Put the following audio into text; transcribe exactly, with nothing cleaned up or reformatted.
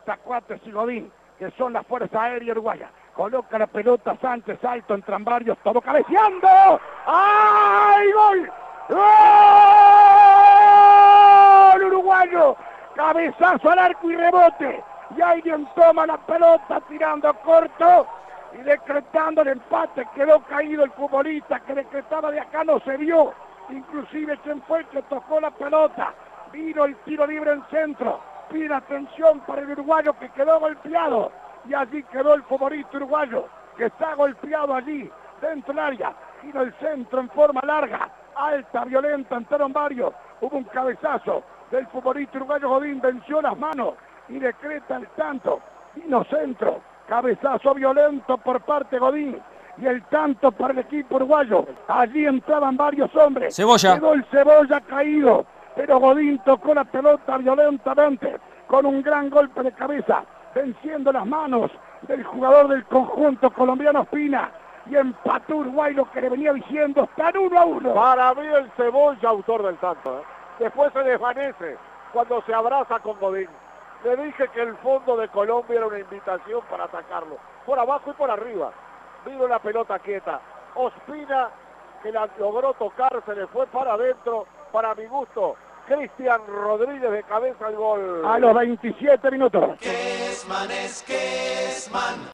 pelota Cuates y Godín, que son las fuerzas aéreas uruguayas. Coloca la pelota Sánchez, alto, entran varios, todo cabeceando. ¡Ay, gol! ¡Gol uruguayo! Cabezazo al arco y rebote. Y alguien toma la pelota tirando corto y decretando el empate. Quedó caído el futbolista que decretaba de acá, no se vio. Inclusive quien fue el que tocó la pelota. Vino el tiro libre en centro. Pide atención para el uruguayo que quedó golpeado. Y allí quedó el futbolista uruguayo que está golpeado allí dentro del área. Vino el centro en forma larga, alta, violenta, entraron varios. Hubo un cabezazo del futbolista uruguayo. Godín venció las manos y decreta el tanto. Vino centro, cabezazo violento por parte de Godín y el tanto para el equipo uruguayo. Allí entraban varios hombres. Cebolla. Quedó el Cebolla caído, pero Godín tocó la pelota violentamente con un gran golpe de cabeza, venciendo las manos del jugador del conjunto colombiano Espina, y empató Uruguay, lo que le venía diciendo, están uno a uno. Para mí el Cebolla, autor del tanto, ¿eh? Después se desvanece cuando se abraza con Godín. Le dije que el fondo de Colombia era una invitación para atacarlo, por abajo y por arriba. Vino la pelota quieta. Ospina, que la logró tocar, se le fue para adentro, para mi gusto. Cristian Rodríguez de cabeza al gol. A los veintisiete minutos. Kesman es Kesman.